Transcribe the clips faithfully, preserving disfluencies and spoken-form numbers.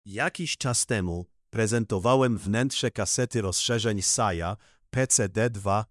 Jakiś czas temu prezentowałem wnętrze kasety rozszerzeń S A I A P C D dwa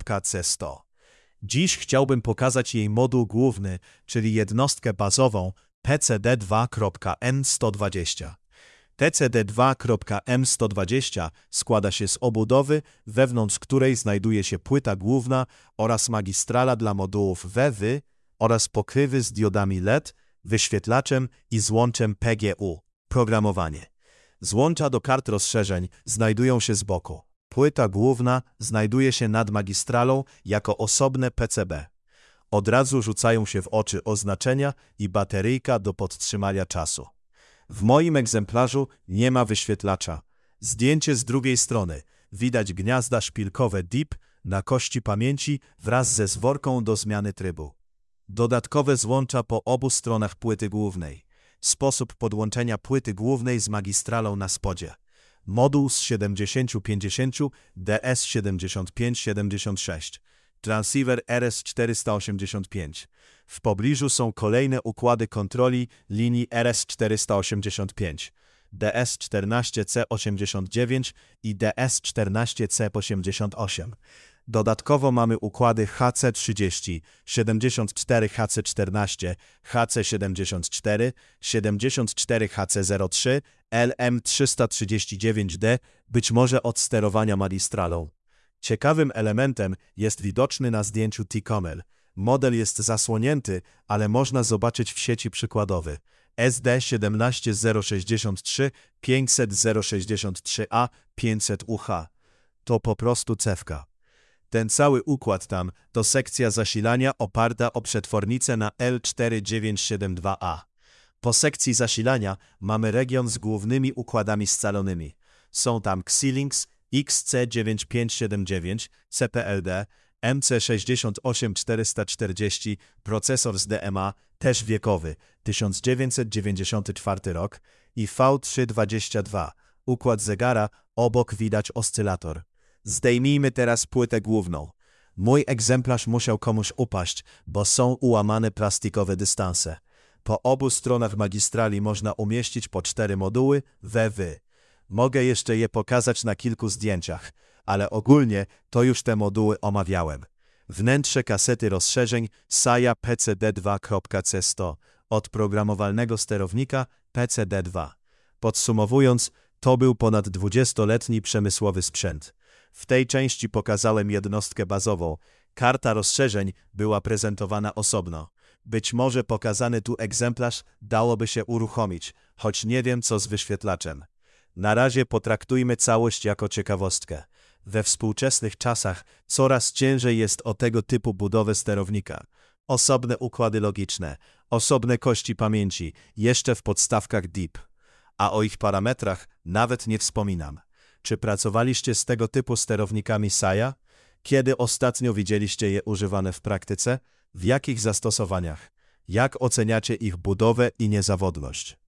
C sto. Dziś chciałbym pokazać jej moduł główny, czyli jednostkę bazową P C D dwa M sto dwadzieścia. P C D dwa M sto dwadzieścia składa się z obudowy, wewnątrz której znajduje się płyta główna oraz magistrala dla modułów W W oraz pokrywy z diodami L E D, wyświetlaczem i złączem P G U. Programowanie. Złącza do kart rozszerzeń znajdują się z boku. Płyta główna znajduje się nad magistralą jako osobne P C B. Od razu rzucają się w oczy oznaczenia i bateryjka do podtrzymania czasu. W moim egzemplarzu nie ma wyświetlacza. Zdjęcie z drugiej strony. Widać gniazda szpilkowe D I P na kości pamięci wraz ze zworką do zmiany trybu. Dodatkowe złącza po obu stronach płyty głównej. Sposób podłączenia płyty głównej z magistralą na spodzie. Moduł z siedemdziesiąt pięćdziesiąt D S siedemdziesiąt pięć siedemdziesiąt sześć. Transceiver R S czterysta osiemdziesiąt pięć. W pobliżu są kolejne układy kontroli linii R S czterysta osiemdziesiąt pięć, D S czternaście C osiemdziesiąt dziewięć i D S czternaście C osiemdziesiąt osiem. Dodatkowo mamy układy H C trzydzieści, siedemdziesiąt cztery H C czternaście, H C siedemdziesiąt cztery, siedemdziesiąt cztery H C zero trzy, L M trzysta trzydzieści dziewięć D, być może od sterowania magistralą. Ciekawym elementem jest widoczny na zdjęciu T-Comel. Model jest zasłonięty, ale można zobaczyć w sieci przykładowy S D siedemnaście zero sześćdziesiąt trzy pięćset zero sześćdziesiąt trzy A pięćset U H. To po prostu cewka. Ten cały układ tam to sekcja zasilania oparta o przetwornicę na L cztery dziewięć siedem dwa A. Po sekcji zasilania mamy region z głównymi układami scalonymi. Są tam Xilinx X C dziewięć pięć siedem dziewięć, C P L D, M C sześćdziesiąt osiem czterysta czterdzieści, procesor z D M A, też wiekowy, tysiąc dziewięćset dziewięćdziesiąty czwarty rok i V trzysta dwadzieścia dwa. Układ zegara, obok widać oscylator. Zdejmijmy teraz płytę główną. Mój egzemplarz musiał komuś upaść, bo są ułamane plastikowe dystanse. Po obu stronach magistrali można umieścić po cztery moduły W W. Mogę jeszcze je pokazać na kilku zdjęciach, ale ogólnie to już te moduły omawiałem. Wnętrze kasety rozszerzeń S A I A P C D dwa C sto od programowalnego sterownika P C D dwa. Podsumowując, to był ponad dwudziestoletni przemysłowy sprzęt. W tej części pokazałem jednostkę bazową. Karta rozszerzeń była prezentowana osobno. Być może pokazany tu egzemplarz dałoby się uruchomić, choć nie wiem co z wyświetlaczem. Na razie potraktujmy całość jako ciekawostkę. We współczesnych czasach coraz ciężej jest o tego typu budowę sterownika. Osobne układy logiczne, osobne kości pamięci, jeszcze w podstawkach D I P. A o ich parametrach nawet nie wspominam. Czy pracowaliście z tego typu sterownikami S A I A? Kiedy ostatnio widzieliście je używane w praktyce? W jakich zastosowaniach? Jak oceniacie ich budowę i niezawodność?